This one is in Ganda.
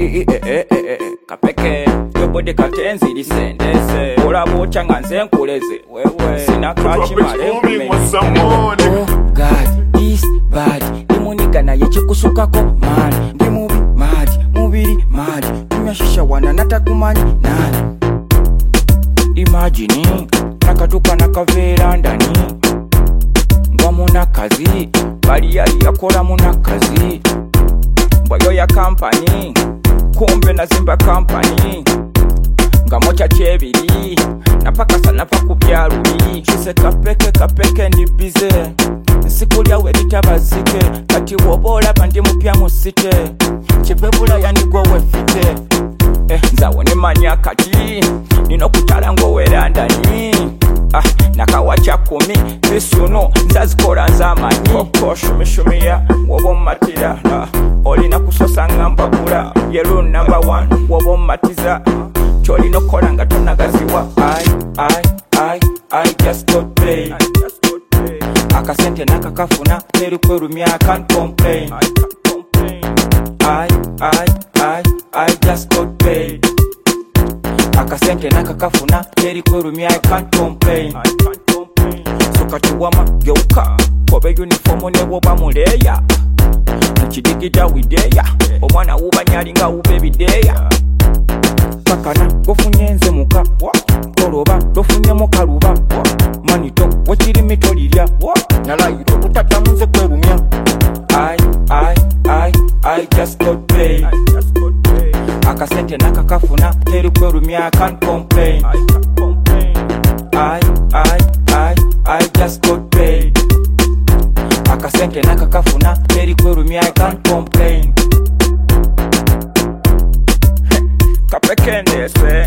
kapeke yobode katenzi lisendeze ola bocha nga nze nkuleze wewe sina kachi male Oh God, this bad limunika naye chikusukako man ndi mubi mad mubiri mad tumyashisha wana natakumanyi nani imagine nakatuka nakavera ndani ngwa munakazi bali yali yakola munakazi mbwayo ya kampani kumbe nazimba kampani nga mocha chebiri napakasa napakubya lubi chise kapeke ndi bize nsikulya webitabazike kati wobola bandi mupya musite chipebula yandigwa wefite nzawo nimanya kati nino kutala ngowera ndani nakawacha 10 bisuno nzazikola nzamanyi koko shumishumiya wobomatira olina kusosanga mbabula yelu number 1 wobomatiza cholina okola nga tonagaziwa I just got paid akasente nakakafuna teri kwerumya I can't complain I just got paid akasente nakakafuna teri kwerumya I can't complain sokatuwama geuka kobe uniformu newoba muleya mukidigida wideya omwana wubanyalinga wube bideya kakana gofunye nze muka toloba lofunyemu kaluba manito wekirimi tolirya nalayiro utatamuze kwerumya I just got paid akasente nakakafuna teri kwerumya I can't complain I just got paid akasente nakakafuna teri kwerumya I can't complain kapekende